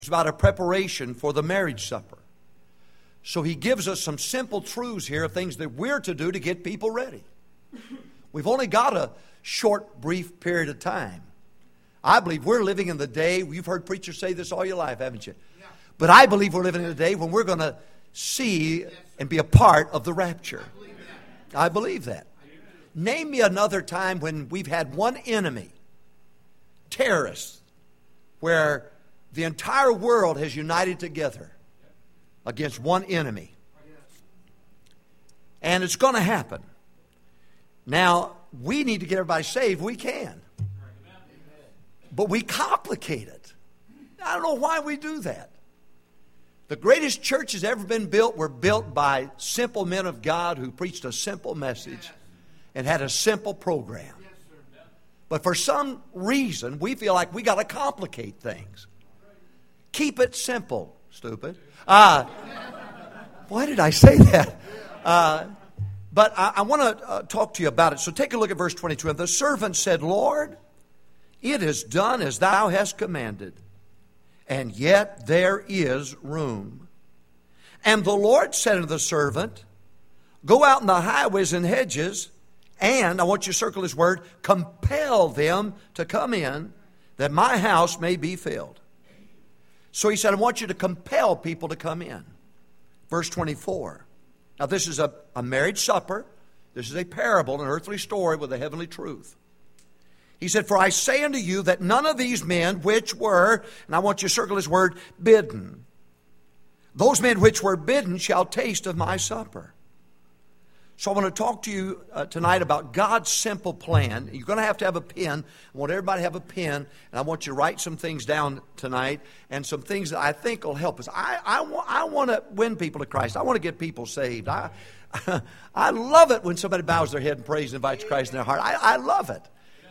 It's about a preparation for the marriage supper. So he gives us some simple truths here of things that we're to do to get people ready. We've only got a short, brief period of time. I believe we're living in the day, you've heard preachers say this all your life, haven't you? Yeah. But I believe we're living in a day when we're going to see and be a part of the rapture. I believe that. Name me another time when we've had one enemy, terrorists, where the entire world has united together against one enemy. And it's going to happen. Now, we need to get everybody saved. We can. But we complicate it. I don't know why we do that. The greatest churches ever been built were built by simple men of God who preached a simple message and had a simple program. But for some reason, we feel like we got to complicate things. Keep it simple, stupid. Why did I say that? But I want to talk to you about it. So take a look at verse 22. And the servant said, Lord, it is done as thou hast commanded, and yet there is room. And the Lord said unto the servant, go out in the highways and hedges, and, I want you to circle this word, compel them to come in, that my house may be filled. So he said, I want you to compel people to come in. Verse 24. Now this is a marriage supper. This is a parable, an earthly story with a heavenly truth. He said, for I say unto you that none of these men which were, and I want you to circle this word, bidden. Those men which were bidden shall taste of my supper. So I want to talk to you tonight about God's simple plan. You're going to have a pen. I want everybody to have a pen, and I want you to write some things down tonight and some things that I think will help us. I want to win people to Christ. I want to get people saved. I love it when somebody bows their head and prays and invites Christ in their heart. I love it.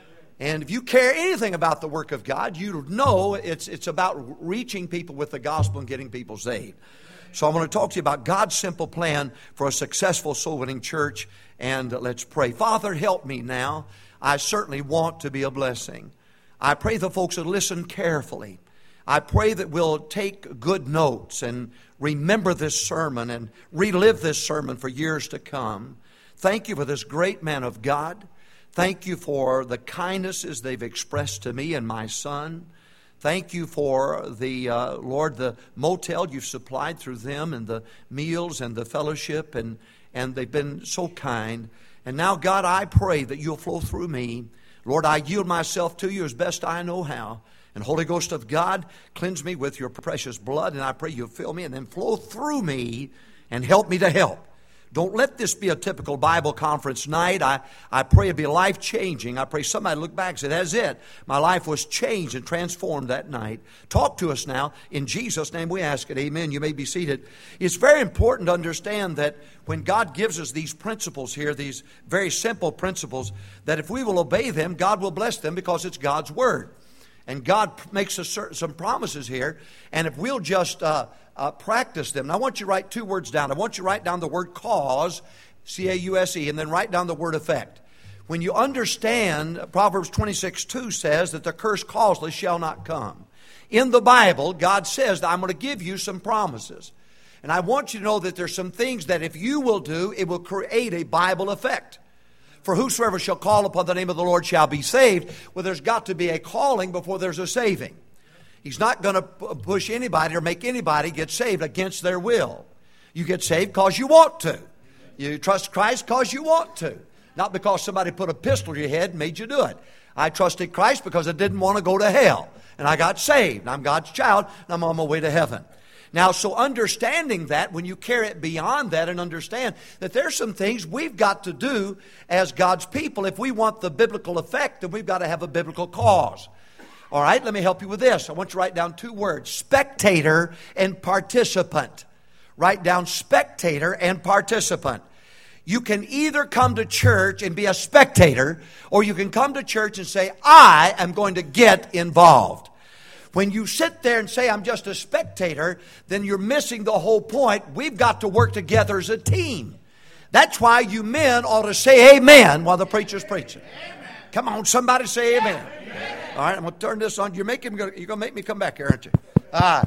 And if you care anything about the work of God, you know it's about reaching people with the gospel and getting people saved. So I want to talk to you about God's simple plan for a successful soul-winning church. And let's pray. Father, help me now. I certainly want to be a blessing. I pray the folks will listen carefully. I pray that we'll take good notes and remember this sermon and relive this sermon for years to come. Thank you for this great man of God. Thank you for the kindnesses they've expressed to me and my son. Thank you for the, Lord, the motel you've supplied through them and the meals and the fellowship, and they've been so kind. And now, God, I pray that you'll flow through me. Lord, I yield myself to you as best I know how. And Holy Ghost of God, cleanse me with your precious blood, and I pray you'll fill me and then flow through me and help me to help. Don't let this be a typical Bible conference night. I pray it'll be life-changing. I pray somebody look back and say, that's it. My life was changed and transformed that night. Talk to us now. In Jesus' name we ask it. Amen. You may be seated. It's very important to understand that when God gives us these principles here, these very simple principles, that if we will obey them, God will bless them because it's God's Word. And God makes us some promises here. And if we'll just practice them. Now, I want you to write two words down. I want you to write down the word cause, C-A-U-S-E, and then write down the word effect. When you understand, Proverbs 26:2 says that the curse causeless shall not come. In the Bible, God says that I'm going to give you some promises. And I want you to know that there's some things that if you will do, it will create a Bible effect. For whosoever shall call upon the name of the Lord shall be saved. Well, there's got to be a calling before there's a saving. He's not going to push anybody or make anybody get saved against their will. You get saved because you want to. You trust Christ because you want to. Not because somebody put a pistol to your head and made you do it. I trusted Christ because I didn't want to go to hell. And I got saved. I'm God's child and I'm on my way to heaven. Now, so understanding that, when you carry it beyond that and understand that there's some things we've got to do as God's people. If we want the biblical effect, then we've got to have a biblical cause. All right, let me help you with this. I want you to write down two words, spectator and participant. Write down spectator and participant. You can either come to church and be a spectator, or you can come to church and say, I am going to get involved. When you sit there and say, I'm just a spectator, then you're missing the whole point. We've got to work together as a team. That's why you men ought to say amen while the preacher's preaching. Come on, somebody say amen. All right, I'm going to turn this on. You're going to make me come back here, aren't you?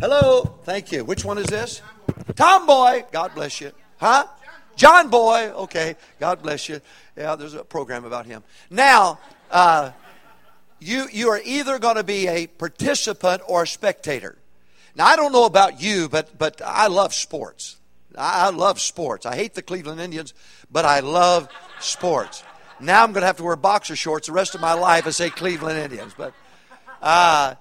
Hello. Thank you. Which one is this? Tomboy. God bless you. Huh? John Boy. Okay. God bless you. Yeah, there's a program about him. Now, you are either going to be a participant or a spectator. Now, I don't know about you, but I love sports. I love sports. I hate the Cleveland Indians, but I love sports. Now I'm going to have to wear boxer shorts the rest of my life and say Cleveland Indians. But I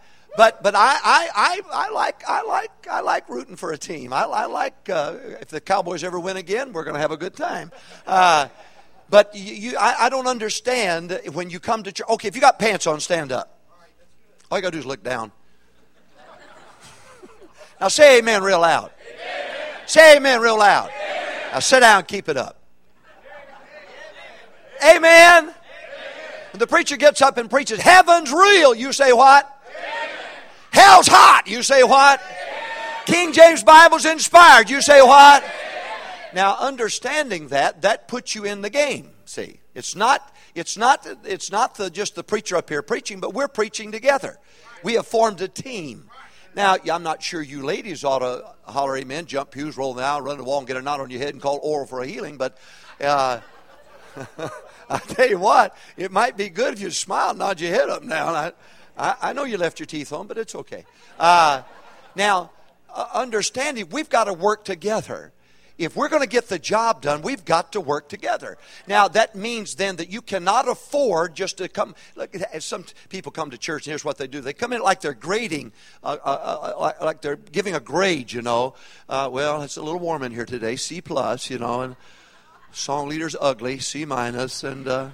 like rooting for a team. I like if the Cowboys ever win again, we're going to have a good time. But I don't understand when you come to church. Okay, if you got pants on, stand up. All you got to do is look down. Now say amen real loud. Amen. Say amen real loud. Amen. Now sit down and keep it up. Amen. Amen. When the preacher gets up and preaches, heaven's real, you say what? Amen. Hell's hot, you say what? Amen. King James Bible's inspired, you say what? Amen. Now understanding that puts you in the game. See, it's not just the preacher up here preaching, but we're preaching together. We have formed a team. Now, I'm not sure you ladies ought to holler amen, jump pews, roll down, run the wall, and get a knot on your head and call oral for a healing. But I tell you what, it might be good if you smile and nod your head up now. I know you left your teeth on, but it's okay. Now, understanding, we've got to work together. If we're going to get the job done, we've got to work together. Now, that means then that you cannot afford just to come. Look, some people come to church, and here's what they do. They come in like they're grading, like they're giving a grade, you know. Well, it's a little warm in here today, C+, you know, and song leader's ugly, C-, and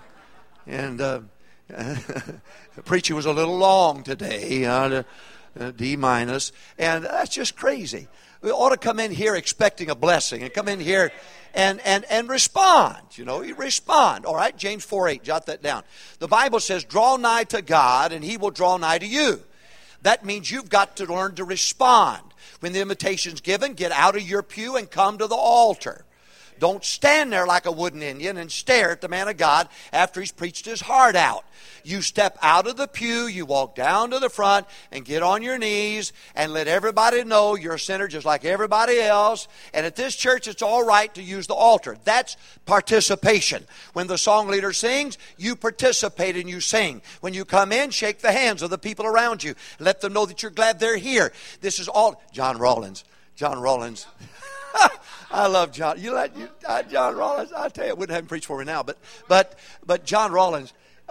preaching was a little long today, D-. And that's just crazy. We ought to come in here expecting a blessing and come in here and respond. You know, you respond. All right, James 4:8, jot that down. The Bible says, draw nigh to God and he will draw nigh to you. That means you've got to learn to respond. When the invitation's given, get out of your pew and come to the altar. Don't stand there like a wooden Indian and stare at the man of God after he's preached his heart out. You step out of the pew, you walk down to the front and get on your knees and let everybody know you're a sinner just like everybody else. And at this church, it's all right to use the altar. That's participation. When the song leader sings, you participate and you sing. When you come in, shake the hands of the people around you. Let them know that you're glad they're here. This is all... John Rollins. I love John. John Rollins. I tell you, I wouldn't have him preach for me now. But John Rollins,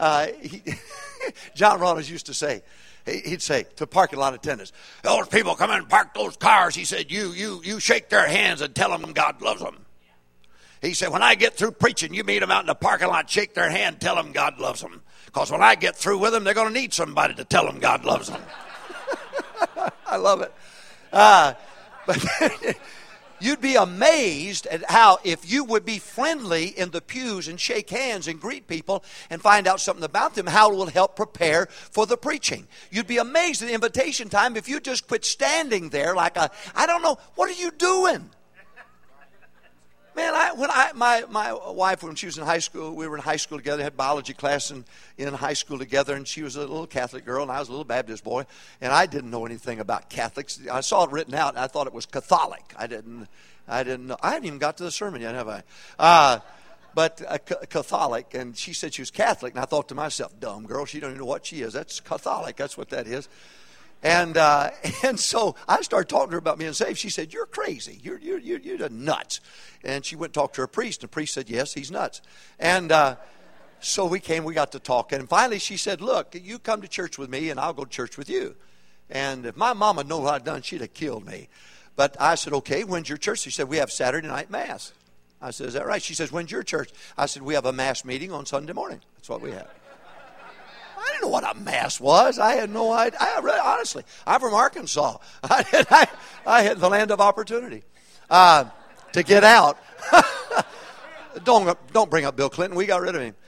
John Rollins used to say, he'd say to parking lot attendants, those people come in and park those cars. He said, you shake their hands and tell them God loves them. He said, when I get through preaching, you meet them out in the parking lot, shake their hand, tell them God loves them. Because when I get through with them, they're going to need somebody to tell them God loves them. I love it. But you'd be amazed at how, if you would be friendly in the pews and shake hands and greet people and find out something about them, how it will help prepare for the preaching. You'd be amazed at the invitation time if you just quit standing there like I don't know, what are you doing? Man, my wife, when she was in high school, we were in high school together, had biology class in high school together, and she was a little Catholic girl, and I was a little Baptist boy, and I didn't know anything about Catholics. I saw it written out, and I thought it was Catholic. I didn't know. I haven't even got to the sermon yet, have I? But Catholic, and she said she was Catholic, and I thought to myself, dumb girl, she don't even know what she is. That's Catholic. That's what that is. And so I started talking to her about being saved. She said, "You're crazy. You're nuts." And she went and talked to her priest. And the priest said, "Yes, he's nuts." And so we got to talking. And finally she said, "Look, you come to church with me and I'll go to church with you." And if my mama knew what I'd done, she'd have killed me. But I said, "Okay, when's your church?" She said, "We have Saturday night mass." I said, "Is that right?" She says, "When's your church?" I said, "We have a mass meeting on Sunday morning." That's what we have. I didn't know what a mass was. I had no idea. Honestly, I'm from Arkansas. I had the land of opportunity to get out. Don't bring up Bill Clinton. We got rid of him.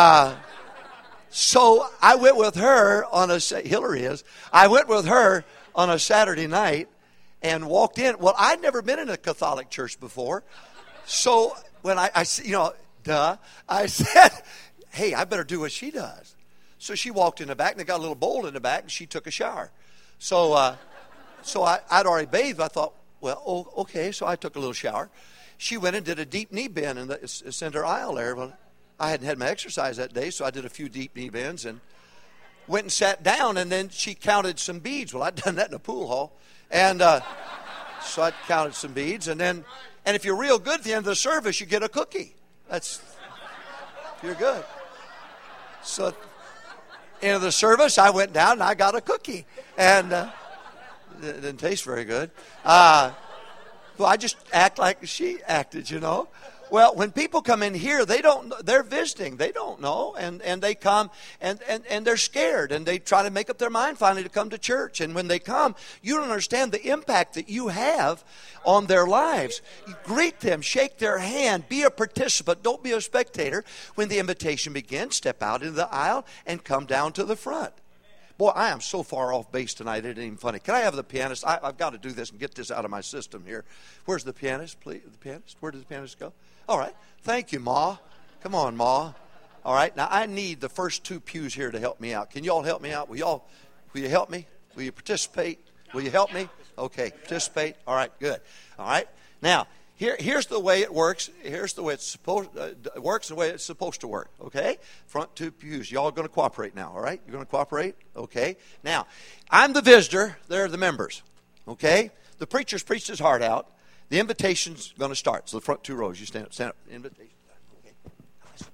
So I went with her on I went with her on a Saturday night and walked in. Well, I'd never been in a Catholic church before. So when I said, "Hey, I better do what she does." So she walked in the back, and they got a little bowl in the back, and she took a shower. So So I'd already bathed. I thought, well, okay. So I took a little shower. She went and did a deep knee bend in the center aisle there. Well, I hadn't had my exercise that day, so I did a few deep knee bends and went and sat down, and then she counted some beads. Well, I'd done that in a pool hall. And so I counted some beads. And if you're real good at the end of the service, you get a cookie. That's, if you're good. So end of the service, I went down and I got a cookie. And it didn't taste very good. Well, I just act like she acted, you know. Well, when people come in here, they're visiting. They don't know. And they come and they're scared. And they try to make up their mind finally to come to church. And when they come, you don't understand the impact that you have on their lives. You greet them, shake their hand, be a participant. Don't be a spectator. When the invitation begins, step out into the aisle and come down to the front. Boy, I am so far off base tonight, it ain't even funny. Can I have the pianist? I've got to do this and get this out of my system here. Where's the pianist, please? The pianist? Where does the pianist go? All right. Thank you, Ma. Come on, Ma. All right. Now, I need the first two pews here to help me out. Can you all help me out? Will you help me? Will you participate? Will you help me? Okay. Participate. All right. Good. All right. Now, here's the way it works. Here's the way it works the way it's supposed to work, okay? Front two pews. Y'all are going to cooperate now, all right? You're going to cooperate? Okay. Now, I'm the visitor. They're the members, okay? The preacher's preached his heart out. The invitation's going to start. So the front two rows, you stand up. Invitation. Okay. Now listen.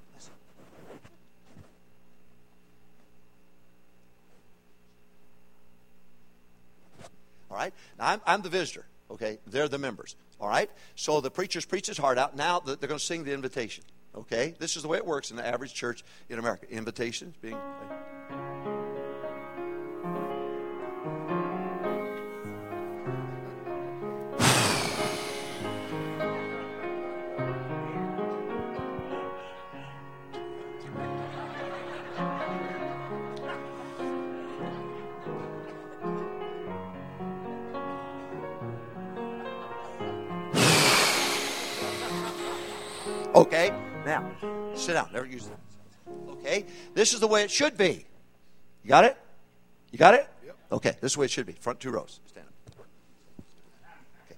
All right? Now, I'm the visitor, okay? They're the members. All right? So the preacher's preached his heart out. Now they're going to sing the invitation. Okay? This is the way it works in the average church in America. Invitations being... Okay, now, sit down. Never use that. Okay, this is the way it should be. You got it? You got it? Yep. Okay, this is the way it should be. Front two rows. Stand up. Okay.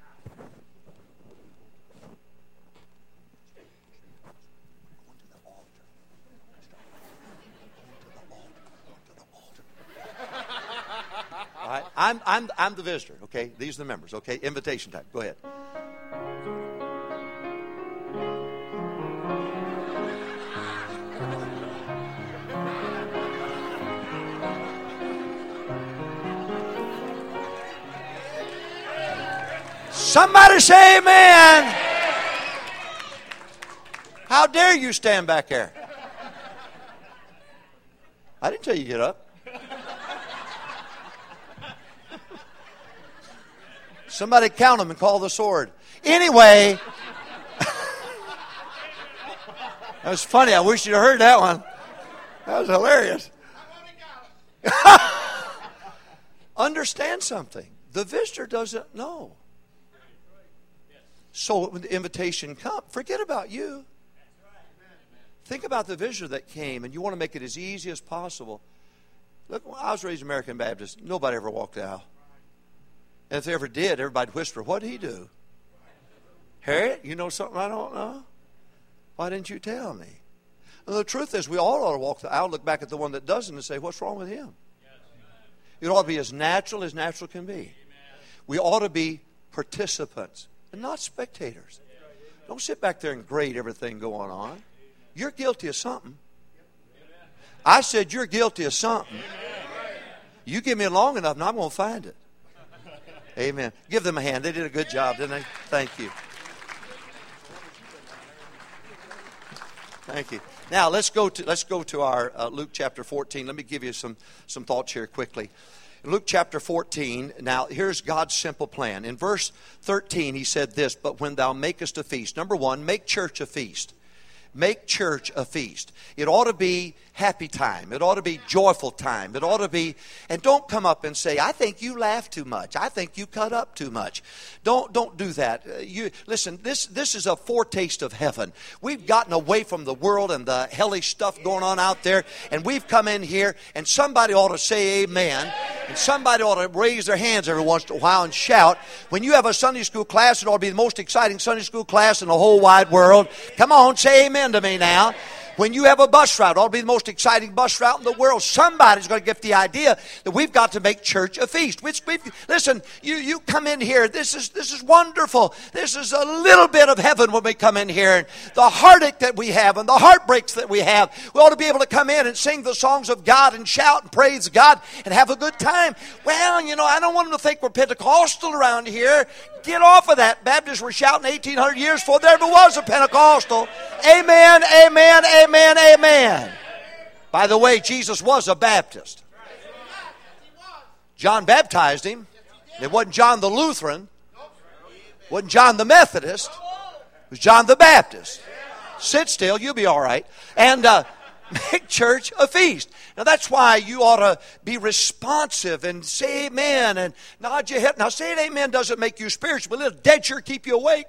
Going to the altar. All right, I'm the visitor. Okay, these are the members. Okay, invitation time. Go ahead. Somebody say amen. How dare you stand back there? I didn't tell you to get up. Somebody count them and call the sword. Anyway, that was funny. I wish you'd have heard that one. That was hilarious. Understand something. The visitor doesn't know. So when the invitation comes, forget about you. Think about the visitor that came, and you want to make it as easy as possible. Look, when I was raised American Baptist, nobody ever walked out. And if they ever did, everybody'd whisper, what'd he do? Harriet, you know something I don't know? Why didn't you tell me? And the truth is, we all ought to walk the aisle, look back at the one that doesn't, and say, what's wrong with him? It ought to be as natural can be. We ought to be participants and not spectators. Don't sit back there and grade everything going on. You're guilty of something. I said you're guilty of something. You give me long enough and I'm going to find it. Amen. Give them a hand. They did a good job, didn't they? Thank you. Thank you. Now let's go to our Luke chapter 14. Let me give you some thoughts here quickly. Luke chapter 14, now here's God's simple plan. In verse 13, he said this, but when thou makest a feast. Number one, make church a feast. Make church a feast. It ought to be happy time. It ought to be joyful time. It ought to be, and don't come up and say, I think you laugh too much. I think you cut up too much. Don't do that. Listen, this is a foretaste of heaven. We've gotten away from the world and the hellish stuff going on out there, and we've come in here, and somebody ought to say amen, and somebody ought to raise their hands every once in a while and shout. When you have a Sunday school class, it ought to be the most exciting Sunday school class in the whole wide world. Come on, say amen to me now. When you have a bus route, it ought to be the most exciting bus route in the world. Somebody's going to get the idea that we've got to make church a feast. Listen, you come in here. This is wonderful. This is a little bit of heaven when we come in here. And the heartache that we have and the heartbreaks that we have, we ought to be able to come in and sing the songs of God and shout and praise God and have a good time. Well, I don't want them to think we're Pentecostal around here. Get off of that. Baptists were shouting 1,800 years before there ever was a Pentecostal. Amen, amen, amen, amen. By the way, Jesus was a Baptist. John baptized him. It wasn't John the Lutheran. It wasn't John the Methodist. It was John the Baptist. Sit still, you'll be all right. And make church a feast. Now that's why you ought to be responsive and say amen and nod your head. Now saying amen doesn't make you spiritual, but it'll dead sure keep you awake.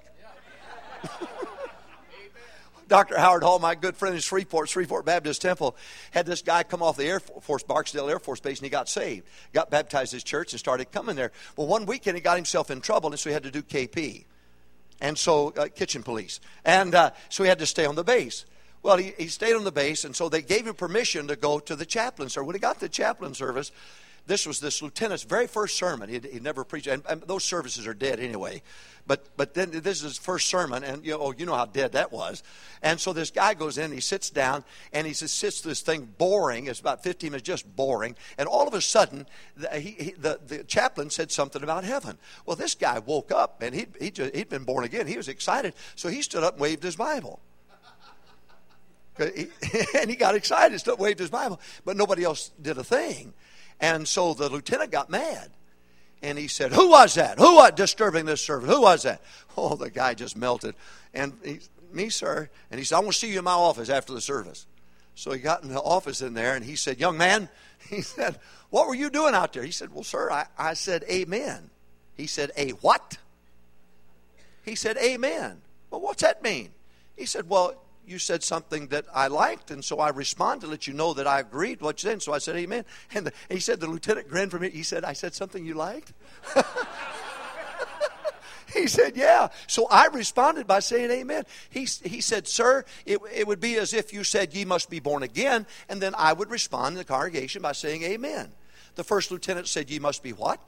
Dr. Howard Hall, my good friend in Shreveport Baptist Temple, had this guy come off the Air Force, Barksdale Air Force Base, and he got saved. Got baptized at his church and started coming there. Well, one weekend he got himself in trouble, and so he had to do KP. And so, kitchen police. And so he had to stay on the base. Well, he stayed on the base, and so they gave him permission to go to the chaplain service. When he got to the chaplain service, this was this lieutenant's very first sermon. He'd never preached, and those services are dead anyway. But then this is his first sermon, and you know how dead that was. And so this guy goes in, he sits down, and he just sits this thing boring. It's about 15 minutes, just boring. And all of a sudden, the chaplain said something about heaven. Well, this guy woke up, and he'd been born again. He was excited, so he stood up and waved his Bible. And he got excited, still waved his Bible, but nobody else did a thing. And so the lieutenant got mad. And he said, who was that? Who was disturbing this service? Who was that? Oh, the guy just melted. And me, sir. And he said, I want to see you in my office after the service. So he got in the office in there, and he said, young man, he said, what were you doing out there? He said, well, sir, I said amen. He said, a what? He said, amen. Well, what's that mean? He said, well, you said something that I liked, and so I responded to let you know that I agreed what you said. So I said, amen. And he said, the lieutenant grinned for me. He said, I said something you liked? He said, yeah. So I responded by saying amen. He said, sir, it would be as if you said, ye must be born again, and then I would respond in the congregation by saying amen. The first lieutenant said, ye must be what?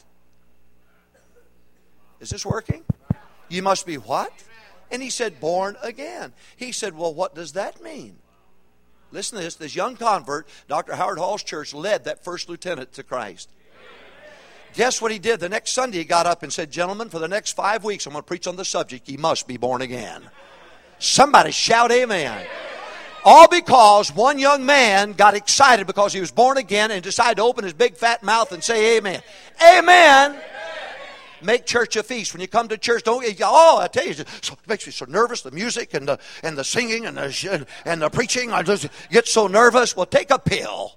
Is this working? Ye must be what? And he said, born again. He said, well, what does that mean? Listen to this. This young convert, Dr. Howard Hall's church, led that first lieutenant to Christ. Guess what he did? The next Sunday he got up and said, gentlemen, for the next 5 weeks I'm going to preach on the subject, ye must be born again. Somebody shout amen. All because one young man got excited because he was born again and decided to open his big fat mouth and say amen. Amen. Make church a feast. When you come to church, I tell you, it makes me so nervous. The music and the singing and the preaching, I just get so nervous. Well, take a pill.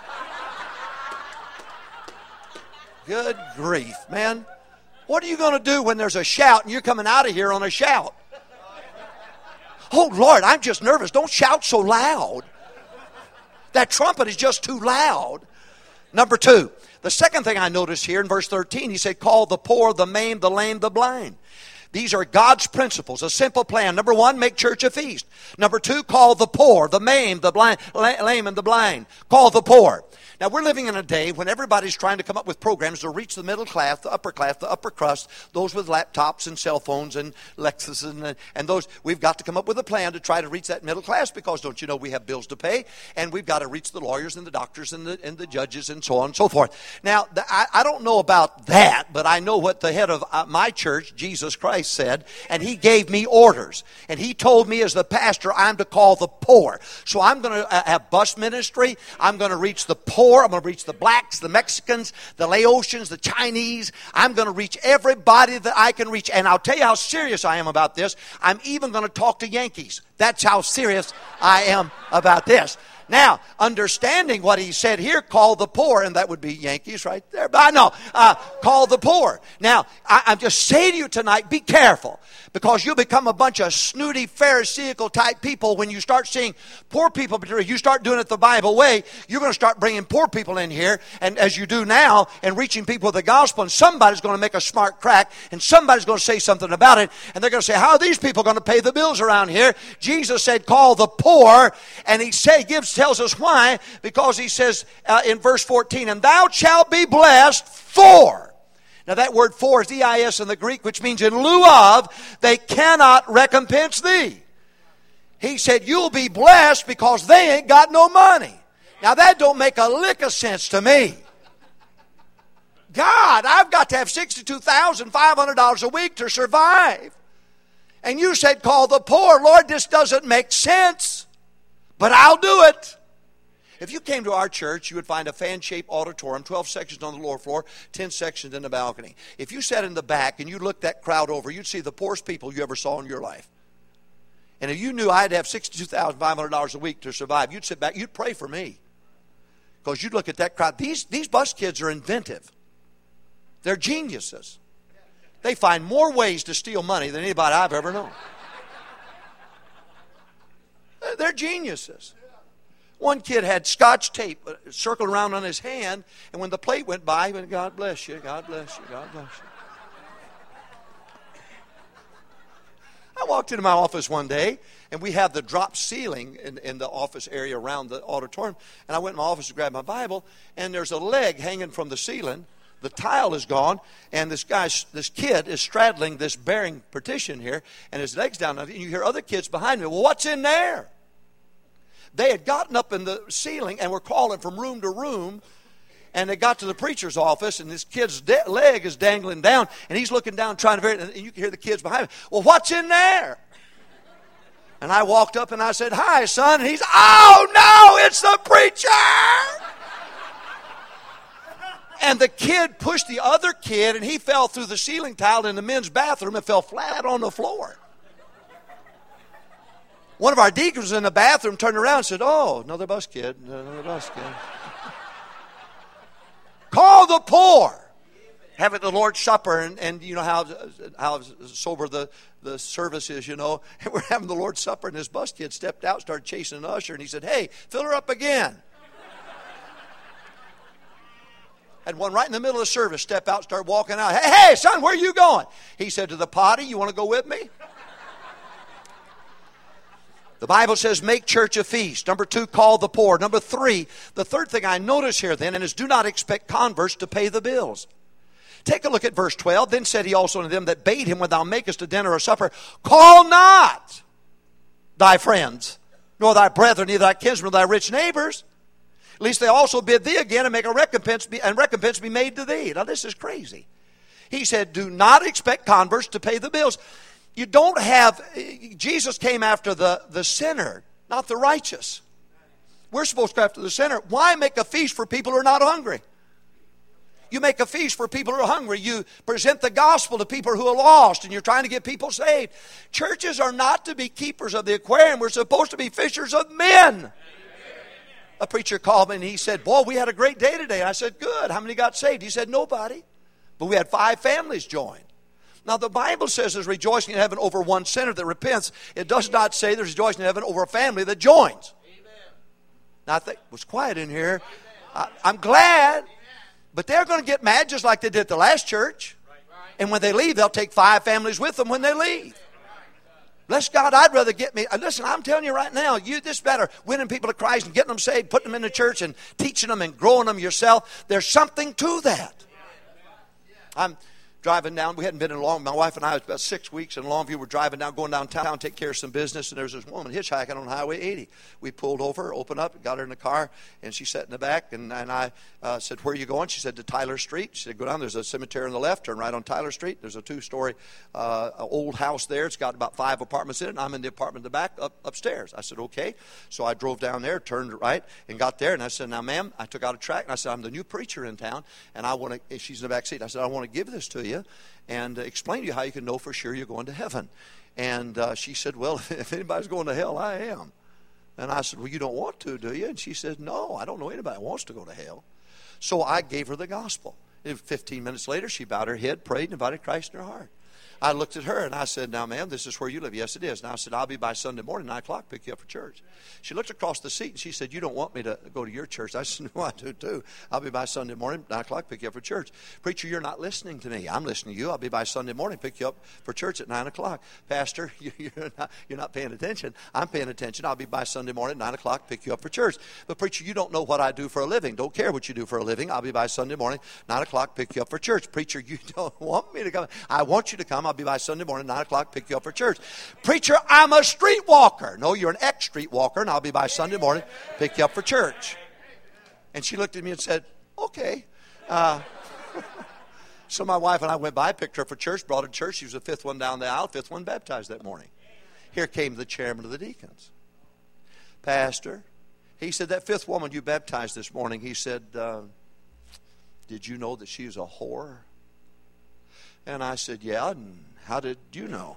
Good grief, man. What are you going to do when there's a shout and you're coming out of here on a shout? Oh, Lord, I'm just nervous. Don't shout so loud. That trumpet is just too loud. Number 2. The second thing I noticed here in verse 13, he said, call the poor, the maimed, the lame, the blind. These are God's principles, a simple plan. Number 1, make church a feast. Number 2, call the poor, the maimed, the blind, lame, and the blind. Call the poor. Now, we're living in a day when everybody's trying to come up with programs to reach the middle class, the upper crust, those with laptops and cell phones and Lexuses and those. We've got to come up with a plan to try to reach that middle class because, don't you know, we have bills to pay, and we've got to reach the lawyers and the doctors and the judges and so on and so forth. Now, I don't know about that, but I know what the head of my church, Jesus Christ, said, and he gave me orders. And he told me as the pastor, I'm to call the poor. So I'm going to have bus ministry. I'm going to reach the poor. I'm going to reach the blacks, the Mexicans, the Laotians, the Chinese. I'm going to reach everybody that I can reach. And I'll tell you how serious I am about this. I'm even going to talk to Yankees. That's how serious I am about this. Now, understanding what he said here, call the poor, and that would be Yankees right there. But I know, call the poor. Now, I'm just saying to you tonight, be careful, because you'll become a bunch of snooty, Pharisaical type people when you start seeing poor people. You start doing it the Bible way, you're going to start bringing poor people in here, and as you do now, and reaching people with the gospel, and somebody's going to make a smart crack, and somebody's going to say something about it, and they're going to say, how are these people going to pay the bills around here? Jesus said, call the poor, and he tells us why, because he says in verse 14, and thou shalt be blessed for. Now that word for is EIS in the Greek, which means in lieu of, they cannot recompense thee. He said, you'll be blessed because they ain't got no money. Now that don't make a lick of sense to me. God, I've got to have $62,500 a week to survive. And you said, call the poor. Lord, this doesn't make sense, but I'll do it. If you came to our church, you would find a fan-shaped auditorium, 12 sections on the lower floor, 10 sections in the balcony. If you sat in the back and you looked that crowd over, you'd see the poorest people you ever saw in your life. And if you knew I had to have $62,500 a week to survive, you'd sit back, you'd pray for me. Because you'd look at that crowd. These bus kids are inventive. They're geniuses. They find more ways to steal money than anybody I've ever known. They're geniuses. One kid had Scotch tape circled around on his hand, and when the plate went by, he went, God bless you, God bless you, God bless you. I walked into my office one day, and we have the drop ceiling in the office area around the auditorium, and I went in my office to grab my Bible, and there's a leg hanging from the ceiling. The tile is gone, and this kid is straddling this bearing partition here, and his leg's down, and you hear other kids behind me. Well, what's in there? They had gotten up in the ceiling and were crawling from room to room, and they got to the preacher's office, and this kid's leg is dangling down, and he's looking down trying to and you can hear the kids behind him. Well, what's in there? And I walked up and I said, hi, son. And he's, oh, no, it's the preacher. And the kid pushed the other kid, and he fell through the ceiling tile in the men's bathroom and fell flat on the floor. One of our deacons was in the bathroom, turned around and said, oh, another bus kid, another bus kid. Call the poor. Have it the Lord's Supper, and you know how sober the service is, you know. And we're having the Lord's Supper, and this bus kid stepped out, started chasing an usher, and he said, hey, fill her up again. Had one right in the middle of the service step out, start walking out. Hey, son, where are you going? He said, to the potty. You want to go with me? The Bible says make church a feast. Number 2, call the poor. Number 3, the third thing I notice here then is do not expect converts to pay the bills. Take a look at verse 12. Then said he also to them that bade him, when thou makest a dinner or supper, call not thy friends, nor thy brethren, neither thy kinsmen, nor thy rich neighbors, lest they also bid thee again, and make a recompense be made to thee. Now this is crazy. He said, do not expect converts to pay the bills. You don't have, Jesus came after the sinner, not the righteous. We're supposed to go after the sinner. Why make a feast for people who are not hungry? You make a feast for people who are hungry. You present the gospel to people who are lost, and you're trying to get people saved. Churches are not to be keepers of the aquarium. We're supposed to be fishers of men. A preacher called me and he said, boy, we had a great day today. I said, good. How many got saved? He said, nobody. But we had 5 families join. Now, the Bible says there's rejoicing in heaven over one sinner that repents. It does not say there's rejoicing in heaven over a family that joins. Amen. Now, I think it was quiet in here. I'm glad. Amen. But they're going to get mad just like they did at the last church. Right. And when they leave, they'll take 5 families with them when they leave. Bless God, I'd rather get me. Listen, I'm telling you right now, this better winning people to Christ and getting them saved, putting them in the church and teaching them and growing them yourself. There's something to that. I'm driving down. We hadn't been in Longview. My wife and I was about 6 weeks in Longview. We're driving down, going downtown, take care of some business, and there's this woman hitchhiking on Highway 80. We pulled over, opened up, got her in the car, and she sat in the back, and I said, where are you going? She said, to Tyler Street. She said, go down. There's a cemetery on the left. Turn right on Tyler Street. There's a 2-story old house there. It's got about 5 apartments in it, and I'm in the apartment in the back upstairs. I said, okay. So I drove down there, turned right, and got there, and I said, now, ma'am, I took out a tract, and I said, I'm the new preacher in town, and I want to, she's in the back seat. I said, I want to give this to you and explain to you how you can know for sure you're going to heaven. And she said, well, if anybody's going to hell, I am. And I said, well, you don't want to, do you? And she said, no, I don't know anybody who wants to go to hell. So I gave her the gospel. And 15 minutes later, she bowed her head, prayed, and invited Christ in her heart. I looked at her and I said, now, ma'am, this is where you live. Yes, it is. And I said, I'll be by Sunday morning, 9 o'clock, pick you up for church. She looked across the seat and she said, you don't want me to go to your church. I said, no, I do too. I'll be by Sunday morning, 9 o'clock, pick you up for church. Preacher, you're not listening to me. I'm listening to you. I'll be by Sunday morning, pick you up for church at 9 o'clock. Pastor, you're not paying attention. I'm paying attention. I'll be by Sunday morning, 9 o'clock, pick you up for church. But preacher, you don't know what I do for a living. Don't care what you do for a living. I'll be by Sunday morning, 9 o'clock, pick you up for church. Preacher, you don't want me to come. I want you to come. I'll be by Sunday morning, 9 o'clock, pick you up for church. Preacher, I'm a street walker. No, you're an ex-street walker, and I'll be by Sunday morning, pick you up for church. And she looked at me and said, okay. So my wife and I went by, picked her up for church, brought her to church. She was the fifth one down the aisle, fifth one baptized that morning. Here came the chairman of the deacons. Pastor, he said, that fifth woman you baptized this morning, he said, did you know that she's a whore? And I said, yeah, and how did you know?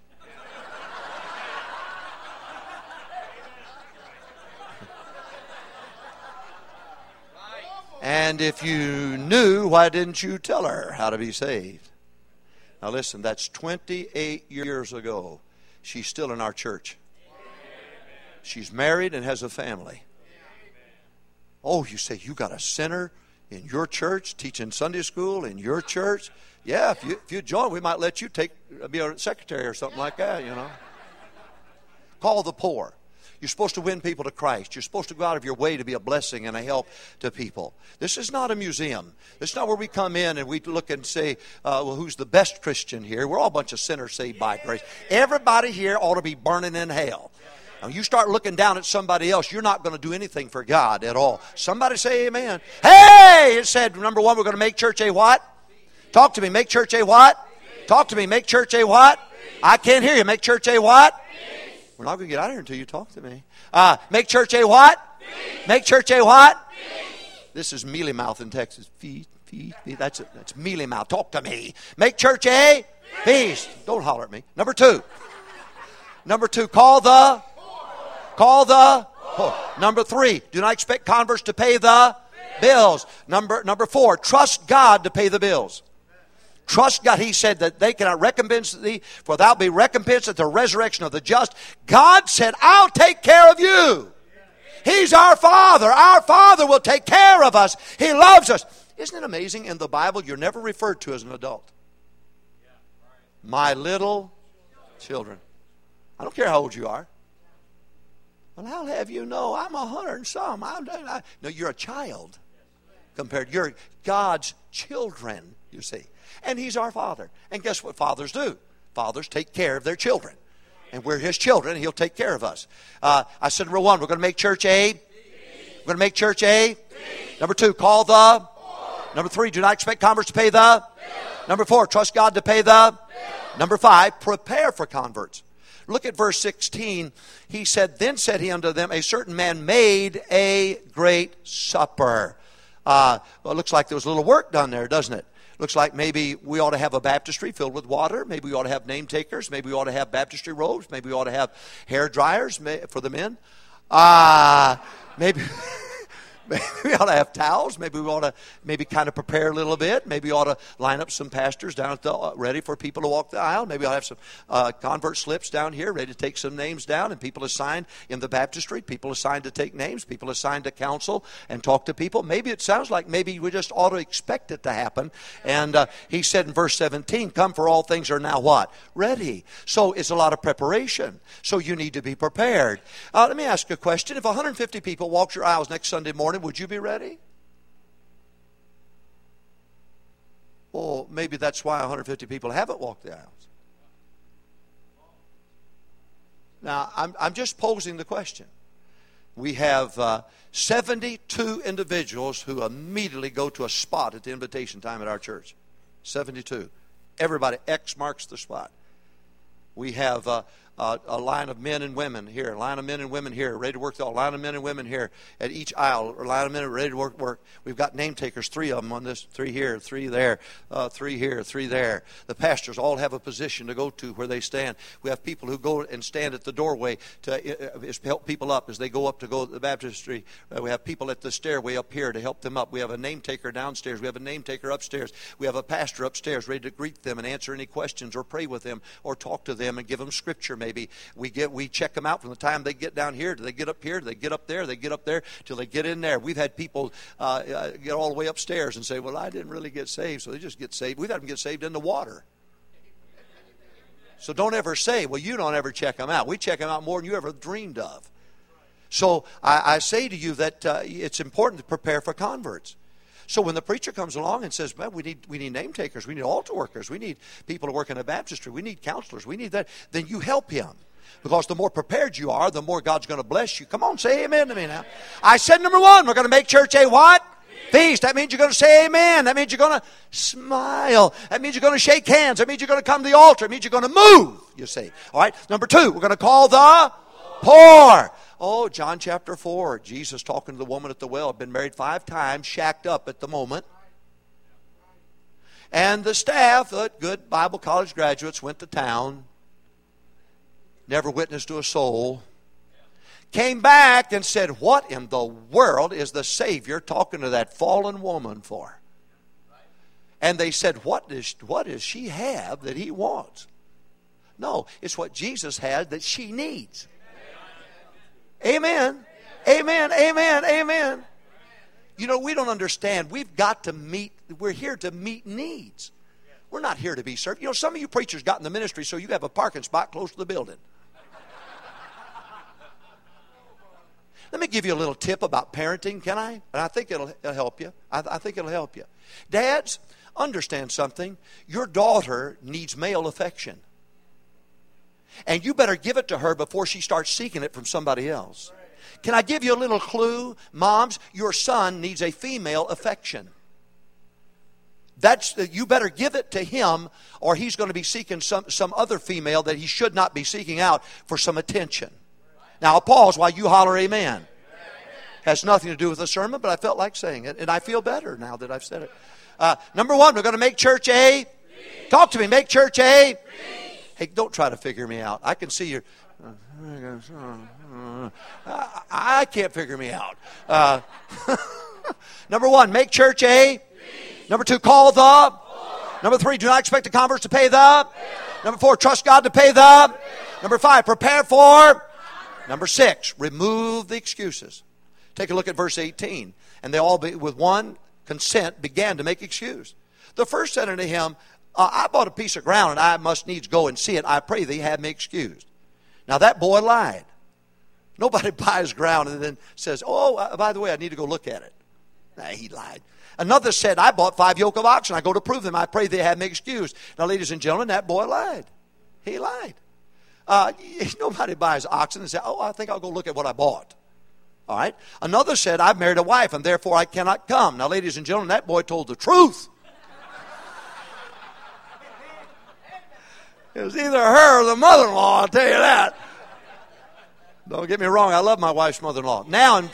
And if you knew, why didn't you tell her how to be saved? Now listen, that's 28 years ago. She's still in our church. She's married and has a family. Oh, you say you got a sinner in your church, teaching Sunday school in your church? Yeah, if you join, we might let you be a secretary or something like that, you know. Call the poor. You're supposed to win people to Christ. You're supposed to go out of your way to be a blessing and a help to people. This is not a museum. This is not where we come in and we look and say, well, who's the best Christian here? We're all a bunch of sinners saved by grace. Everybody here ought to be burning in hell. Now, you start looking down at somebody else, you're not going to do anything for God at all. Somebody say amen. Hey, it said, number one, we're going to make church a what? Talk to me. Make church a what? Talk to me. Make church a what? I can't hear you. Make church a what? We're not going to get out of here until you talk to me. Make church a what? Make church a what? This is mealy mouth in Texas. Feet. That's mealy mouth. Talk to me. Make church a feast. Don't holler at me. Number two, call the poor. Number three, do not expect converts to pay the bills. Number four, trust God to pay the bills. Trust God. He said that they cannot recompense thee, for thou be recompensed at the resurrection of the just. God said, I'll take care of you. He's our Father. Our Father will take care of us. He loves us. Isn't it amazing? In the Bible, you're never referred to as an adult. My little children. I don't care how old you are. Well, I'll have you know, I'm 100 and some. No, you're a child. You're God's children, you see. And He's our Father. And guess what fathers do? Fathers take care of their children. And we're His children, and He'll take care of us. I said, number one, we're going to make church a. We're going to make church a. Number two, call the. Number three, do not expect converts to pay the. Number four, trust God to pay the. Number five, prepare for converts. Look at verse 16. He said, then said He unto them, a certain man made a great supper. Well, it looks like there was a little work done there, doesn't it? Looks like maybe we ought to have a baptistry filled with water. Maybe we ought to have name takers. Maybe we ought to have baptistry robes. Maybe we ought to have hair dryers for the men. Maybe we ought to have towels. Maybe we ought to kind of prepare a little bit. Maybe we ought to line up some pastors down at the ready for people to walk the aisle. Maybe we ought to have some convert slips down here ready to take some names down, and people assigned in the baptistry, people assigned to take names, people assigned to counsel and talk to people. Maybe it sounds like maybe we just ought to expect it to happen. And he said in verse 17, come, for all things are now what? Ready. So it's a lot of preparation. So you need to be prepared. Let me ask you a question. If 150 people walked your aisles next Sunday morning, would you be ready? Well, maybe that's why 150 people haven't walked the aisles. Now, I'm just posing the question. We have 72 individuals who immediately go to a spot at the invitation time at our church. 72. Everybody, X marks the spot. We have a line of men and women here, a line of men and women here, ready to work. A line of men and women here at each aisle, a line of men ready to work. We've got name takers, 3 of them on this, 3 here, 3 there, 3 here, 3 there. The pastors all have a position to go to where they stand. We have people who go and stand at the doorway to help people up as they go up to go to the baptistry. We have people at the stairway up here to help them up. We have a name taker downstairs. We have a name taker upstairs. We have a pastor upstairs ready to greet them and answer any questions or pray with them or talk to them and give them scripture maybe. We check them out from the time they get down here. Do they get up here? Do they get up there? They get up there till they get in there. We've had people get all the way upstairs and say, well, I didn't really get saved, so they just get saved. We've had them get saved in the water. So don't ever say, well, you don't ever check them out. We check them out more than you ever dreamed of. So I say to you that it's important to prepare for converts. So when the preacher comes along and says, well, we need name takers, we need altar workers, we need people to work in a baptistry, we need counselors, we need that, then you help him. Because the more prepared you are, the more God's going to bless you. Come on, say amen to me now. I said number 1, we're going to make church a what? Feast. That means you're going to say amen. That means you're going to smile. That means you're going to shake hands. That means you're going to come to the altar. It means you're going to move, you see. All right, number 2, we're going to call the poor. Oh, John chapter 4, Jesus talking to the woman at the well, had been married 5 times, shacked up at the moment. And the staff, good Bible college graduates, went to town, never witnessed to a soul, came back and said, what in the world is the Savior talking to that fallen woman for? And they said, what does she have that he wants? No, it's what Jesus had that she needs. Amen. Amen. Amen. Amen. You know, we don't understand. We're here to meet needs. We're not here to be served. You know, some of you preachers got in the ministry so you have a parking spot close to the building. Let me give you a little tip about parenting, can I? And I think it'll help you. I think it'll help you. Dads, understand something. Your daughter needs male affection. And you better give it to her before she starts seeking it from somebody else. Can I give you a little clue? Moms, your son needs a female affection. You better give it to him, or he's going to be seeking some other female that he should not be seeking out for some attention. Now, I'll pause while you holler amen. Has nothing to do with the sermon, but I felt like saying it, and I feel better now that I've said it. Number 1, we're going to make church a... Talk to me. Make church a... Hey, don't try to figure me out. I can see your... I can't figure me out. Number 1, make church a... Number 2, call the... Number 3, do not expect the converts to pay the... Number 4, trust God to pay the... Number 5, prepare for... Number 6, remove the excuses. Take a look at verse 18. And they all, with one consent, began to make excuse. The first said unto him, I bought a piece of ground, and I must needs go and see it. I pray thee, have me excused. Now that boy lied. Nobody buys ground and then says, oh, by the way, I need to go look at it. Nah, he lied. Another said, I bought 5 yoke of oxen. I go to prove them. I pray they have me excused. Now, ladies and gentlemen, that boy lied. He lied. Nobody buys oxen and says, oh, I think I'll go look at what I bought. All right. Another said, I've married a wife, and therefore I cannot come. Now, ladies and gentlemen, that boy told the truth. It was either her or the mother-in-law, I'll tell you that. Don't get me wrong, I love my wife's mother-in-law. Now,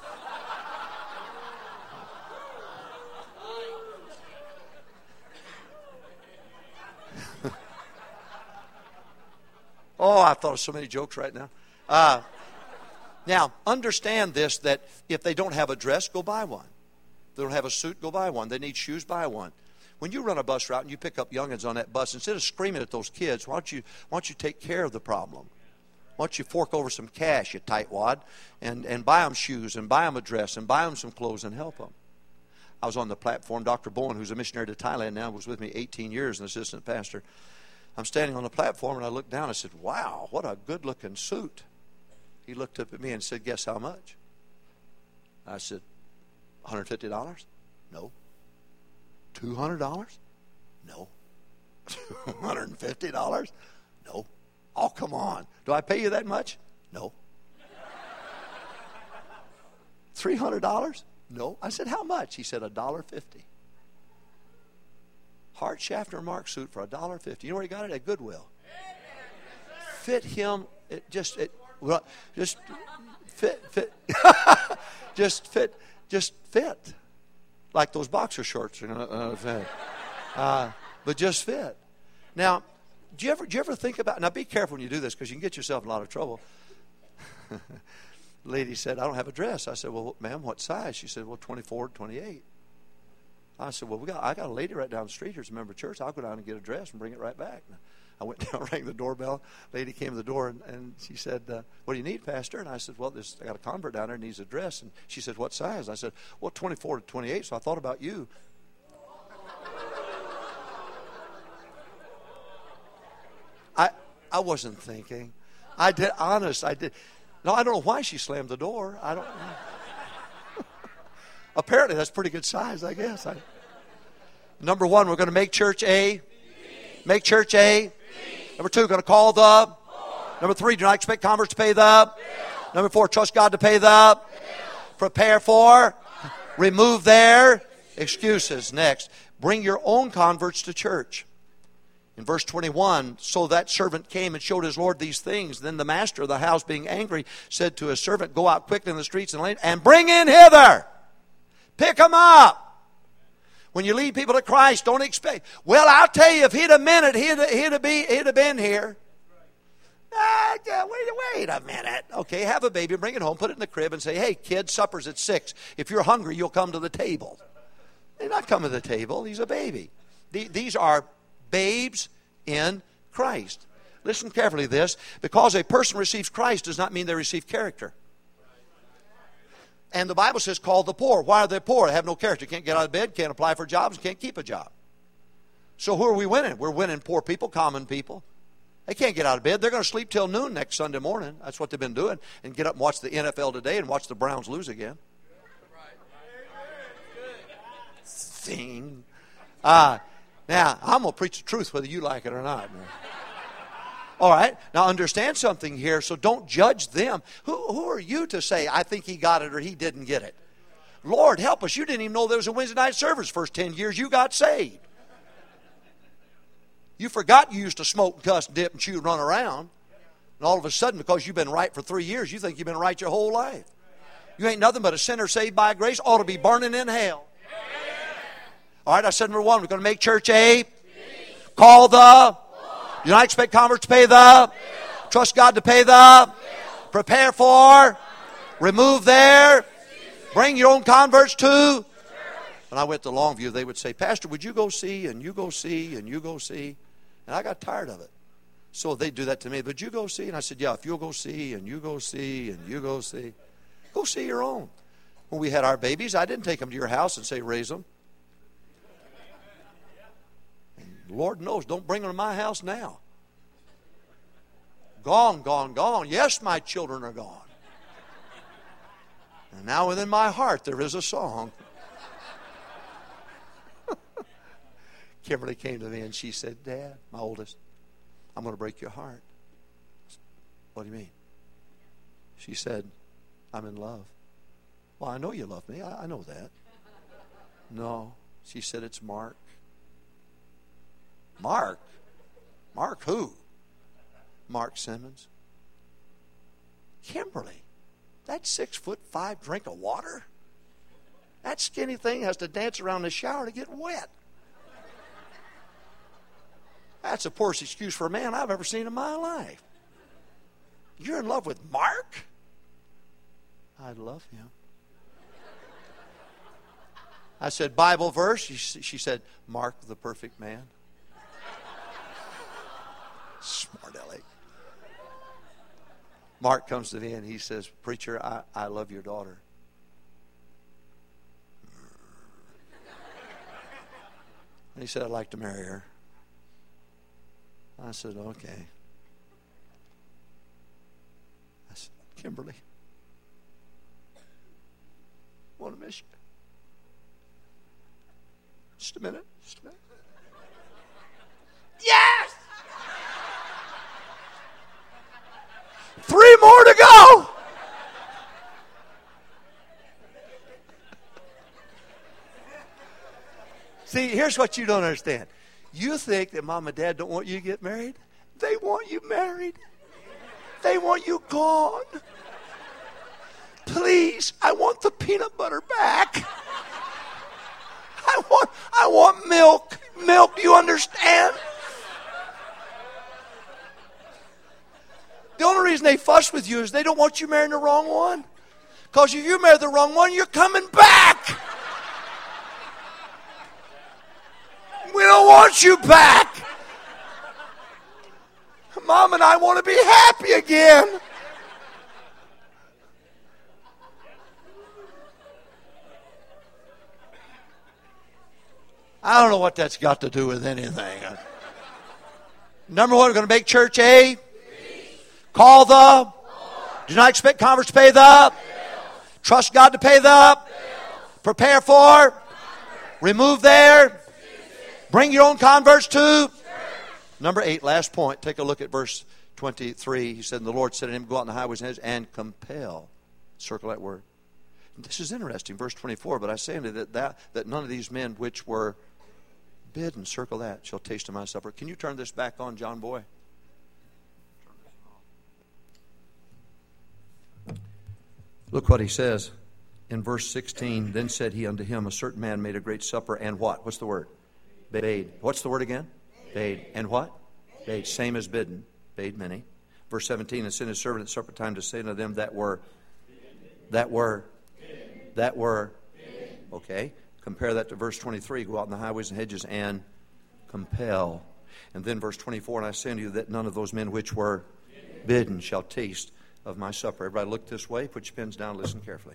oh, I thought of so many jokes right now. Now, understand this, that if they don't have a dress, go buy one. If they don't have a suit, go buy one. They need shoes, buy one. When you run a bus route and you pick up youngins on that bus, instead of screaming at those kids, why don't you take care of the problem? Why don't you fork over some cash, you tightwad, and buy them shoes and buy them a dress and buy them some clothes and help them? I was on the platform. Dr. Bowen, who's a missionary to Thailand now, was with me 18 years, an assistant pastor. I'm standing on the platform, and I looked down. I said, wow, what a good-looking suit. He looked up at me and said, guess how much? I said, $150? No. $200? No. $150? No. Oh, come on. Do I pay you that much? No. $300? No. I said, how much? He said, $1.50. Hart Schaffner Mark suit for $1.50. You know where he got it? At Goodwill. fit him. Just fit. just fit. Like those boxer shorts, fit. But just fit. Now, do you ever think about? Now, be careful when you do this because you can get yourself in a lot of trouble. The lady said, "I don't have a dress." I said, "Well, ma'am, what size?" She said, "Well, 24 to 28." I said, "Well, I got a lady right down the street here's a member of church. I'll go down and get a dress and bring it right back." I went down, rang the doorbell. Lady came to the door, and she said, "What do you need, Pastor?" And I said, "Well, I got a convert down there and needs a dress." And she said, "What size?" I said, "Well, 24 to 28, so I thought about you." I wasn't thinking. I did. No, I don't know why she slammed the door. I don't know. Apparently, that's pretty good size, I guess. Number one, we're going to make church a. Make church a. Number two, going to call the. Number three, do not expect converts to pay the. Number four, trust God to pay the. Prepare for. Remove their excuses. Next, bring your own converts to church. In verse 21, so that servant came and showed his Lord these things. Then the master of the house, being angry, said to his servant, "Go out quickly in the streets and lanes and bring in hither." Pick them up. When you lead people to Christ, don't expect. Well, I'll tell you, if he'd have meant it, he'd have been here. Wait a minute. Okay, have a baby, bring it home, put it in the crib, and say, "Hey, kid, supper's at 6. If you're hungry, you'll come to the table." They're not coming to the table. He's a baby. These are babes in Christ. Listen carefully to this. Because a person receives Christ does not mean they receive character. And the Bible says, call the poor. Why are they poor? They have no character. Can't get out of bed, can't apply for jobs, can't keep a job. So who are we winning? We're winning poor people, common people. They can't get out of bed. They're going to sleep till noon next Sunday morning. That's what they've been doing. And get up and watch the NFL today and watch the Browns lose again. Zing. Now, I'm going to preach the truth whether you like it or not. All right. Now, understand something here, so don't judge them. Who are you to say, I think he got it or he didn't get it? Lord, help us. You didn't even know there was a Wednesday night service first 10 years you got saved. You forgot you used to smoke and cuss and dip and chew and run around. And all of a sudden, because you've been right for 3 years, you think you've been right your whole life. You ain't nothing but a sinner saved by grace, ought to be burning in hell. All right, I said number one, we're going to make church a. Call the. Do not expect converts to pay the. Trust God to pay the. Prepare for. Remove their. Bring your own converts to. When I went to Longview, they would say, Pastor, would you go see, and you go see, and you go see? And I got tired of it. So they'd do that to me. Would you go see? And I said, yeah, if you'll go see, and you go see, and you go see. Go see your own. When we had our babies, I didn't take them to your house and say, raise them. Lord knows, don't bring them to my house now. Gone, gone, gone. Yes, my children are gone. And now within my heart there is a song. Kimberly came to me and she said, Dad, my oldest, I'm going to break your heart. What do you mean? She said, I'm in love. Well, I know you love me. I know that. No. She said, it's Mark. Mark? Mark who? Mark Simmons. Kimberly, that 6'5" drink of water? That skinny thing has to dance around the shower to get wet. That's the poorest excuse for a man I've ever seen in my life. You're in love with Mark? I love him. I said, Bible verse? She said, Mark the perfect man. Smart aleck. Mark comes to me and he says, Preacher, I love your daughter. And he said, I'd like to marry her. I said, okay. I said, Kimberly, I want to miss you. Just a minute. Just a minute. Yes! 3 more to go. See, here's what you don't understand. You think that Mom and Dad don't want you to get married? They want you married. They want you gone. Please, I want the peanut butter back. I want milk. Milk, do you understand? The only reason they fuss with you is they don't want you marrying the wrong one. Because if you marry the wrong one, you're coming back. We don't want you back. Mom and I want to be happy again. I don't know what that's got to do with anything. Number one, we're going to make church a call the. Do not expect Converse to pay the. Trust God to pay the. Prepare for. Remove their. Bring your own converts to. Number 8, last point. Take a look at verse 23. He said, and the Lord said to him, go out on the highways and hedges and compel. Circle that word. This is interesting. Verse 24. But I say unto thee that none of these men which were bidden, circle that, shall taste of my supper. Can you turn this back on, John Boy? Look what he says in verse 16. Then said he unto him, a certain man made a great supper, and what? What's the word? Bade. What's the word again? Bade. And what? Bade. Same as bidden. Bade many. Verse 17, and sent his servant at supper time to say unto them that were. Okay. Compare that to verse 23. Go out in the highways and hedges and compel. And then verse 24, and I say unto you that none of those men which were bidden shall taste of my supper. Everybody look this way. Put your pens down. Listen carefully.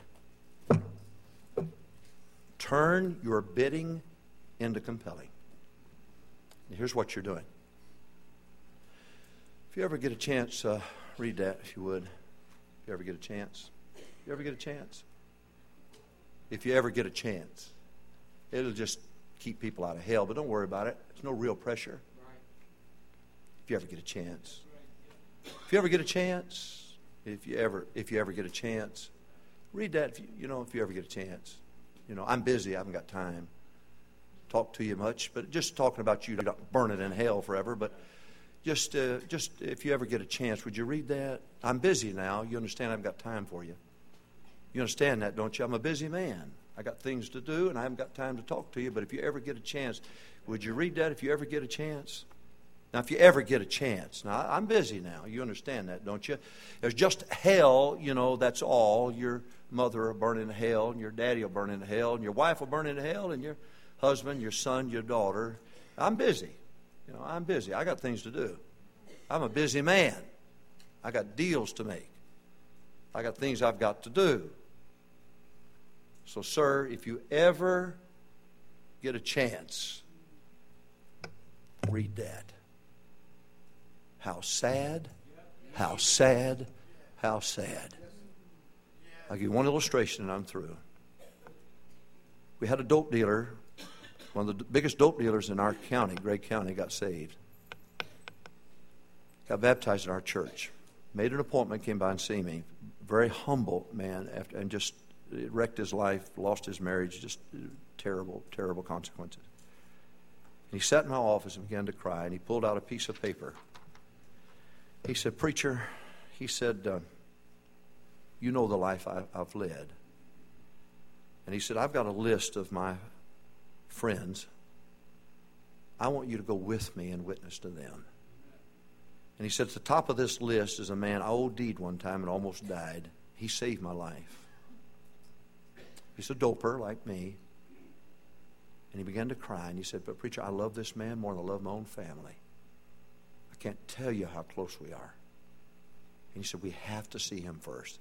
Turn your bidding into compelling. Here's what you're doing. If you ever get a chance, read that if you would. If you ever get a chance. If you ever get a chance. If you ever get a chance. It'll just keep people out of hell, but don't worry about it. There's no real pressure. If you ever get a chance. If you ever get a chance. If you ever get a chance. Read that if you ever get a chance. I'm busy. I haven't got time to talk to you much, but just talking about you, not burning in hell forever, but just if you ever get a chance, would you read that? I'm busy now. You understand I haven't got time for you. You understand that, don't you? I'm a busy man. I got things to do, and I haven't got time to talk to you, but if you ever get a chance, would you read that if you ever get a chance? Now, if you ever get a chance. Now, I'm busy now. You understand that, don't you? There's just hell, that's all. Your mother will burn in hell, and your daddy will burn in hell, and your wife will burn in hell, and your husband, your son, your daughter. I'm busy. I'm busy. I got things to do. I'm a busy man. I got deals to make. I got things I've got to do. So, sir, if you ever get a chance, read that. How sad, how sad, how sad. I'll give you one illustration and I'm through. We had a dope dealer, one of the biggest dope dealers in our county, Gregg County, got saved. Got baptized in our church. Made an appointment, came by and see me. Very humble man, and just it wrecked his life, lost his marriage, just terrible, terrible consequences. And he sat in my office and began to cry, and he pulled out a piece of paper. He said, preacher, he said, you know the life I've led. And he said, I've got a list of my friends. I want you to go with me and witness to them. And he said, at the top of this list is a man I OD'd one time and almost died. He saved my life. He's a doper like me. And he began to cry. And he said, but preacher, I love this man more than I love my own family. I can't tell you how close we are. And he said, we have to see him first.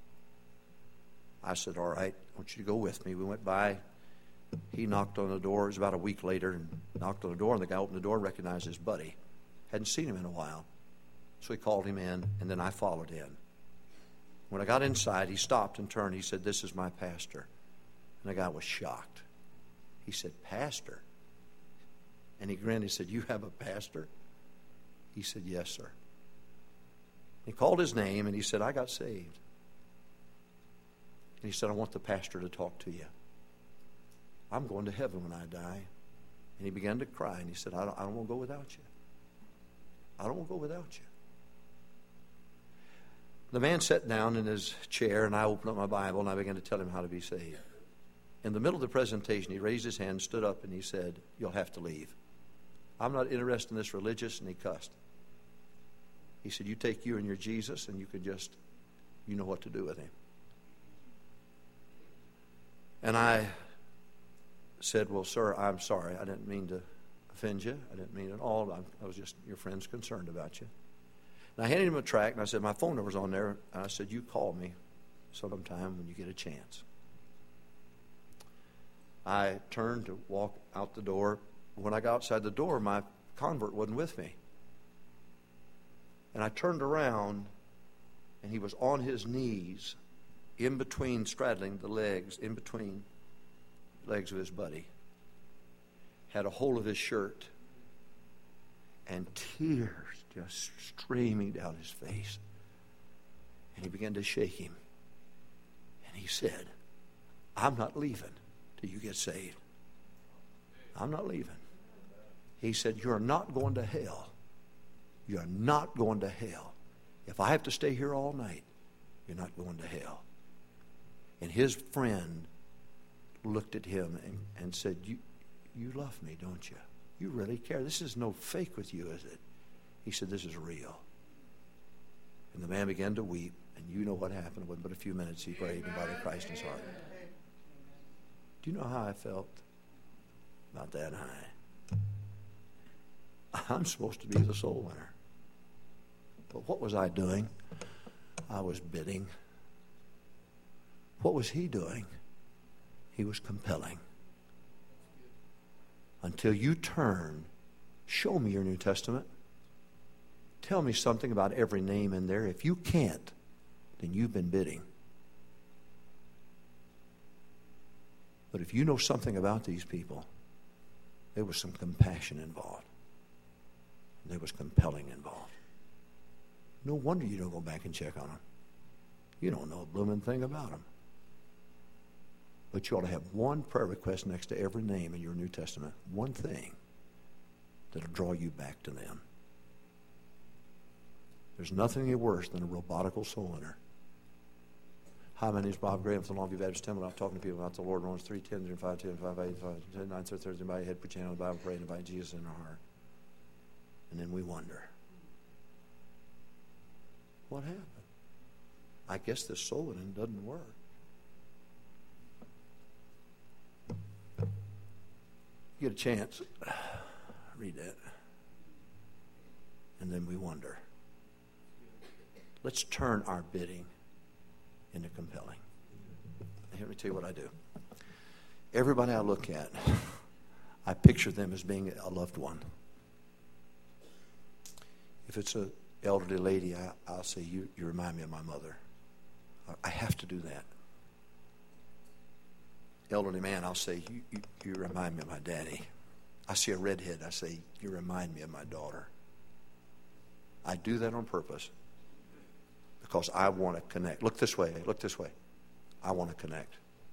I said, all right, I want you to go with me. We went by. He knocked on the door. It was about a week later, and knocked on the door, and the guy opened the door and recognized his buddy. Hadn't seen him in a while. So he called him in, and then I followed in. When I got inside, he stopped and turned. He said, this is my pastor. And the guy was shocked. He said, pastor? And he grinned. He said, you have a pastor? He said, yes, sir. He called his name, and he said, I got saved. And he said, I want the pastor to talk to you. I'm going to heaven when I die. And he began to cry, and he said, I don't want to go without you. I don't want to go without you. The man sat down in his chair, and I opened up my Bible, and I began to tell him how to be saved. In the middle of the presentation, he raised his hand, stood up, and he said, "You'll have to leave. I'm not interested in this religious," and he cussed. He said, "You take you and your Jesus, and you know what to do with him." And I said, "Well, sir, I'm sorry. I didn't mean to offend you. I didn't mean it at all. I was just your friend's concerned about you." And I handed him a tract, and I said, "My phone number's on there." And I said, "You call me sometime when you get a chance." I turned to walk out the door. When I got outside the door, my convert wasn't with me. And I turned around, and he was on his knees, in between, straddling the legs, in between legs of his buddy. Had a hold of his shirt, and tears just streaming down his face. And he began to shake him. And he said, "I'm not leaving till you get saved. I'm not leaving." He said, "You're not going to hell. You're not going to hell. If I have to stay here all night, you're not going to hell." And his friend looked at him and said, You love me, don't you? You really care. This is no fake with you, is it?" He said, "This is real." And the man began to weep, and you know what happened. It wasn't but a few minutes he prayed and invited Christ in his heart. Do you know how I felt? About that high. I'm supposed to be the soul winner. But what was I doing? I was bidding. What was he doing? He was compelling. Until you turn, show me your New Testament. Tell me something about every name in there. If you can't, then you've been bidding. But if you know something about these people, there was some compassion involved. There was compelling involved. No wonder you don't go back and check on them. You don't know a blooming thing about them. But you ought to have one prayer request next to every name in your New Testament. One thing that'll draw you back to them. There's nothing worse than a robotical soul winner. Hi, my name is Bob Graham from the Longview Baptist Temple. I'm talking to people about the Lord. Romans 3:10, 5:10, 5:8, 5:9, 30, by your head, put your hand on the Bible, pray, and invite Jesus in our heart. And then we wonder, what happened? I guess this soul winning doesn't work. You get a chance, read that. And then we wonder. Let's turn our bidding into compelling. Let me tell you what I do. Everybody I look at, I picture them as being a loved one. If it's an elderly lady, I'll say, you remind me of my mother. I have to do that. Elderly man, I'll say, you remind me of my daddy. I see a redhead, I say, you remind me of my daughter. I do that on purpose because I want to connect. Look this way. Look this way. I want to connect.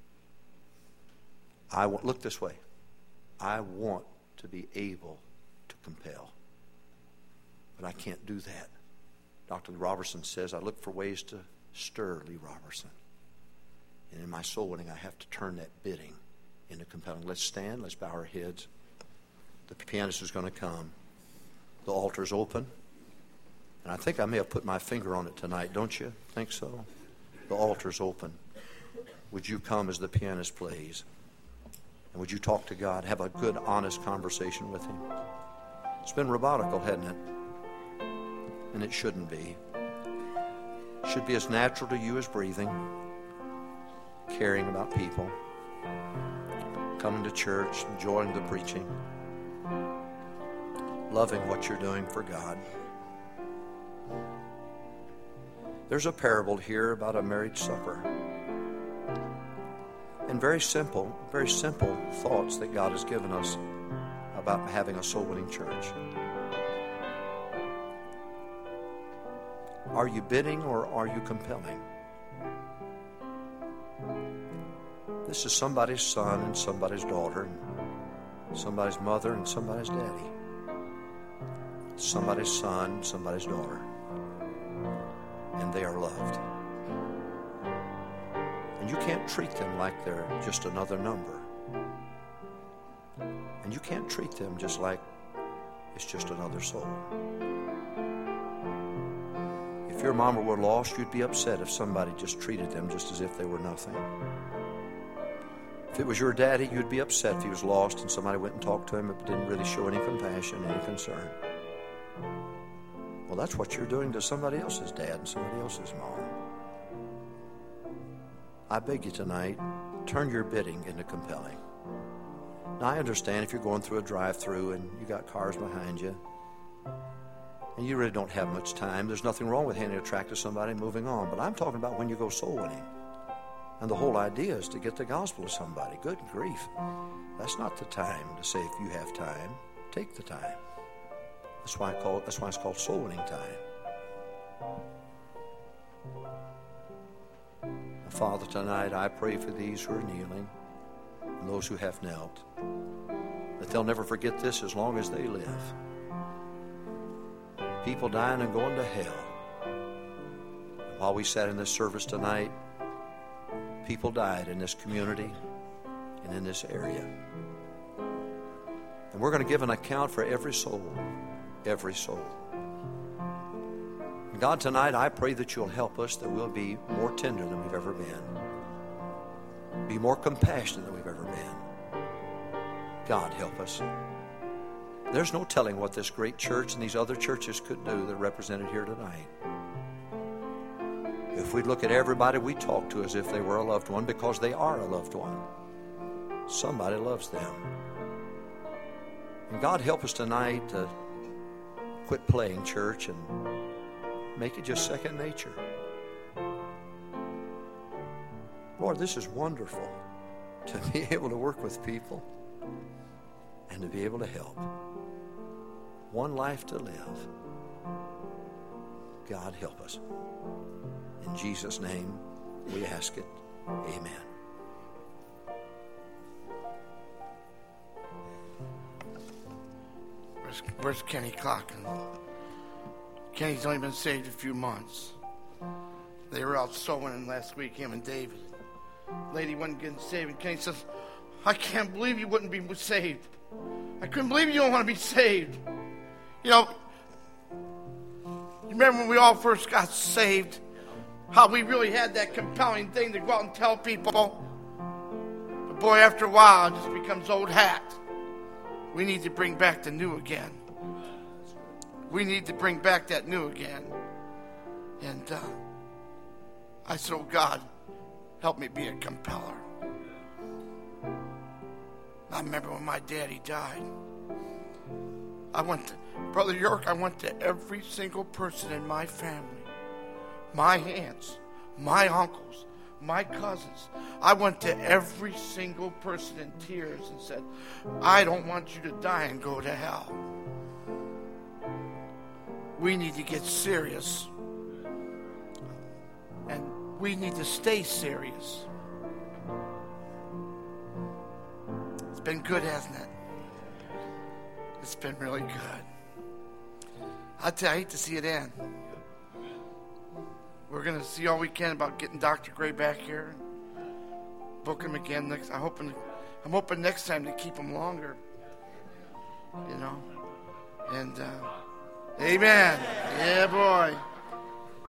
Look this way. I want to be able to compel. But I can't do that. Dr. Lee Robertson says, I look for ways to stir Lee Robertson. And in my soul winning, I have to turn that bidding into compelling. Let's stand. Let's bow our heads. The pianist is going to come. The altar's open. And I think I may have put my finger on it tonight. Don't you think so? The altar's open. Would you come as the pianist plays? And would you talk to God? Have a good, honest conversation with Him. It's been robotical, hasn't it? And it shouldn't be. It should be as natural to you as breathing, caring about people, coming to church, enjoying the preaching, loving what you're doing for God. There's a parable here about a marriage supper. And very simple thoughts that God has given us about having a soul-winning church. Are you bidding or are you compelling? This is somebody's son and somebody's daughter, and somebody's mother and somebody's daddy. Somebody's son, somebody's daughter. and they are loved. And you can't treat them like they're just another number. And you can't treat them just like it's just another soul. If your mama were lost, you'd be upset if somebody just treated them just as if they were nothing. If it was your daddy, you'd be upset if he was lost and somebody went and talked to him but didn't really show any compassion, any concern. Well, that's what you're doing to somebody else's dad and somebody else's mom. I beg you tonight, turn your bidding into compelling. Now, I understand if you're going through a drive-thru and you got cars behind you and you really don't have much time, there's nothing wrong with handing a tract to somebody and moving on. But I'm talking about when you go soul winning. And the whole idea is to get the gospel to somebody. Good grief. That's not the time to say if you have time, take the time. That's why it's called soul winning time. Father, tonight I pray for these who are kneeling and those who have knelt, that they'll never forget this as long as they live. People dying and going to hell. And while we sat in this service tonight, people died in this community and in this area. And we're going to give an account for every soul. Every soul. And God, tonight I pray that you'll help us, that we'll be more tender than we've ever been. Be more compassionate than we've ever been. God, help us. There's no telling what this great church and these other churches could do that are represented here tonight. If we look at everybody we talk to as if they were a loved one, because they are a loved one. Somebody loves them. And God, help us tonight to quit playing church and make it just second nature. Lord, this is wonderful to be able to work with people and to be able to help. One life to live. God, help us. In Jesus' name, we ask it. Amen. Where's Kenny Clocken? Kenny's only been saved a few months. They were out soul winning last week, him and David. Lady wasn't getting saved, and Kenny says, I can't believe you wouldn't be saved. I couldn't believe you don't want to be saved. You know, you remember when we all first got saved, how we really had that compelling thing to go out and tell people. But boy, after a while, it just becomes old hat. We need to bring back the new again. We need to bring back that new again. And I said, oh God, help me be a compeller. I remember when my daddy died. Brother York, I went to every single person in my family. My aunts, my uncles, my cousins. I went to every single person in tears and said, I don't want you to die and go to hell. We need to get serious. And we need to stay serious. It's been good, hasn't it? It's been really good. I hate to see it end. We're going to see all we can about getting Dr. Gray back here. Book him again next. I'm hoping next time to keep him longer. You know. And amen. Yeah, boy.